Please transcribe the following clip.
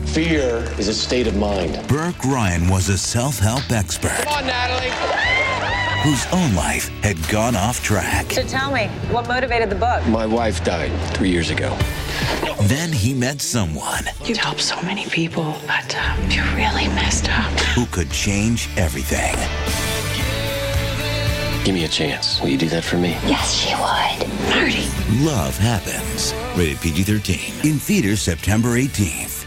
Fear is a state of mind. Burke Ryan was a self-help expert. Come on, Natalie. Whose own life had gone off track. So tell me, what motivated the book? My wife died 3 years ago. Then he met someone You've helped so many people, but you're really messed up. who could change everything. Give me a chance. Will you do that for me? Yes, she would. Marty. Love Happens. Rated PG-13. In theaters September 18th.